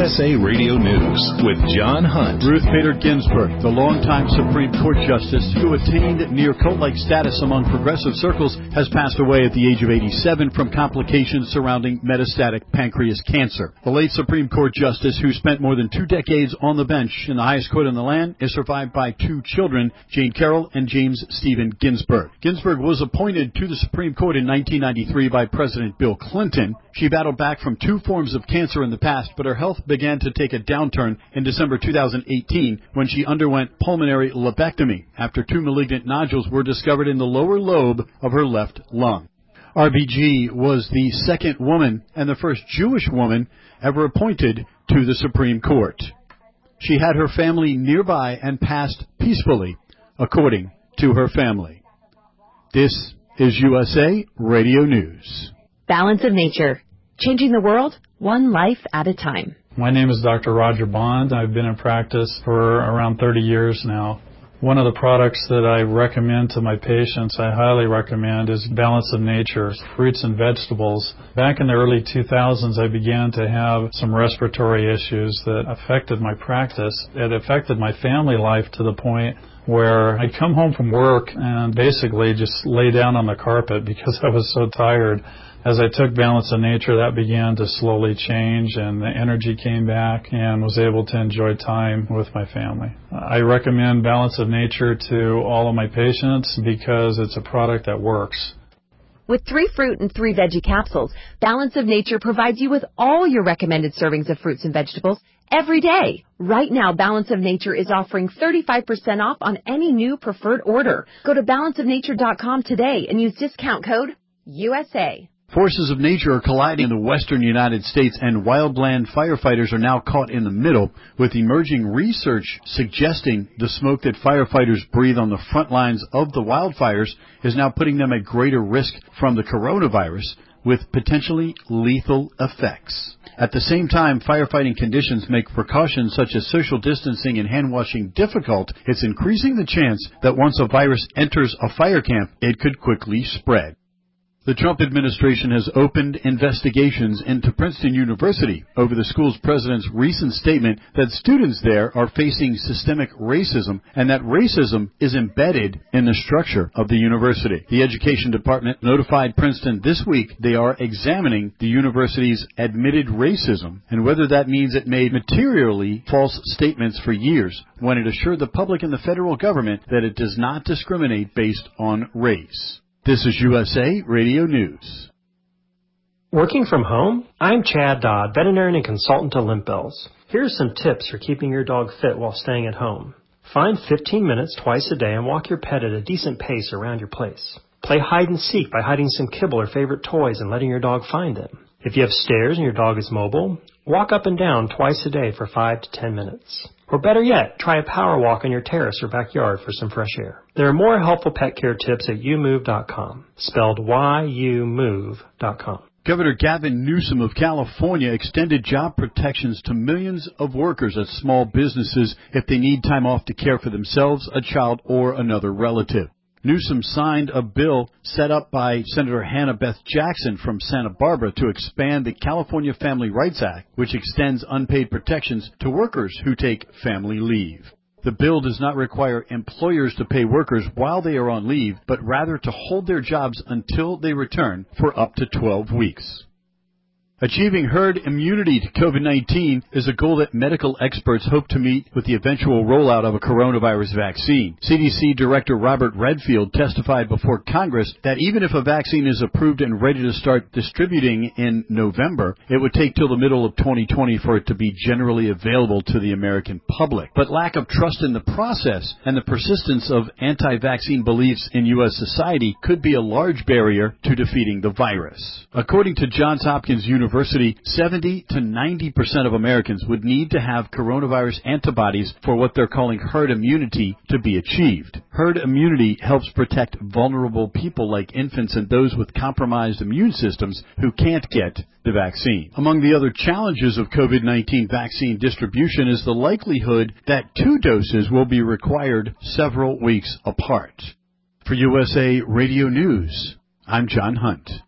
USA Radio News with John Hunt. Ruth Bader Ginsburg, the longtime Supreme Court Justice who attained near cult-like status among progressive circles, has passed away at the age of 87 from complications surrounding metastatic pancreas cancer. The late Supreme Court Justice, who spent more than 2 decades on the bench in the highest court in the land, is survived by 2 children, Jane Carroll and James Stephen Ginsburg. Ginsburg was appointed to the Supreme Court in 1993 by President Bill Clinton. She battled back from 2 forms of cancer in the past, but her health began to take a downturn in December 2018 when she underwent pulmonary lobectomy after 2 malignant nodules were discovered in the lower lobe of her left lung. RBG was the second woman and the first Jewish woman ever appointed to the Supreme Court. She had her family nearby and passed peacefully, according to her family. This is USA Radio News. Balance of Nature, changing the world one life at a time. My name is Dr. Roger Bond. I've been in practice for around 30 years now. One of the products that I recommend to my patients, I highly recommend, is Balance of Nature, fruits and vegetables. Back in the early 2000s, I began to have some respiratory issues that affected my practice. It affected my family life to the point where I'd come home from work and basically just lay down on the carpet because I was so tired. As I took Balance of Nature, that began to slowly change, and the energy came back and was able to enjoy time with my family. I recommend Balance of Nature to all of my patients because it's a product that works. With 3 fruit and 3 veggie capsules, Balance of Nature provides you with all your recommended servings of fruits and vegetables every day. Right now, Balance of Nature is offering 35% off on any new preferred order. Go to balanceofnature.com today and use discount code USA. Forces of nature are colliding in the western United States, and wildland firefighters are now caught in the middle, with emerging research suggesting the smoke that firefighters breathe on the front lines of the wildfires is now putting them at greater risk from the coronavirus, with potentially lethal effects. At the same time, firefighting conditions make precautions such as social distancing and hand washing difficult. It's increasing the chance that once a virus enters a fire camp, it could quickly spread. The Trump administration has opened investigations into Princeton University over the school's president's recent statement that students there are facing systemic racism and that racism is embedded in the structure of the university. The Education Department notified Princeton this week they are examining the university's admitted racism and whether that means it made materially false statements for years when it assured the public and the federal government that it does not discriminate based on race. This is USA Radio News. Working from home? I'm Chad Dodd, veterinarian and consultant to Limp Bells. Here's some tips for keeping your dog fit while staying at home. Find 15 minutes twice a day and walk your pet at a decent pace around your place. Play hide and seek by hiding some kibble or favorite toys and letting your dog find them. If you have stairs and your dog is mobile, walk up and down twice a day for 5 to 10 minutes. Or better yet, try a power walk on your terrace or backyard for some fresh air. There are more helpful pet care tips at youmove.com, spelled YOUMOVE.com. Governor Gavin Newsom of California extended job protections to millions of workers at small businesses if they need time off to care for themselves, a child, or another relative. Newsom signed a bill set up by Senator Hannah Beth Jackson from Santa Barbara to expand the California Family Rights Act, which extends unpaid protections to workers who take family leave. The bill does not require employers to pay workers while they are on leave, but rather to hold their jobs until they return for up to 12 weeks. Achieving herd immunity to COVID-19 is a goal that medical experts hope to meet with the eventual rollout of a coronavirus vaccine. CDC Director Robert Redfield testified before Congress that even if a vaccine is approved and ready to start distributing in November, it would take till the middle of 2020 for it to be generally available to the American public. But lack of trust in the process and the persistence of anti-vaccine beliefs in U.S. society could be a large barrier to defeating the virus. According to Johns Hopkins University, 70 to 90% of Americans would need to have coronavirus antibodies for what they're calling herd immunity to be achieved. Herd immunity helps protect vulnerable people like infants and those with compromised immune systems who can't get the vaccine. Among the other challenges of COVID-19 vaccine distribution is the likelihood that 2 doses will be required several weeks apart. For USA Radio News, I'm John Hunt.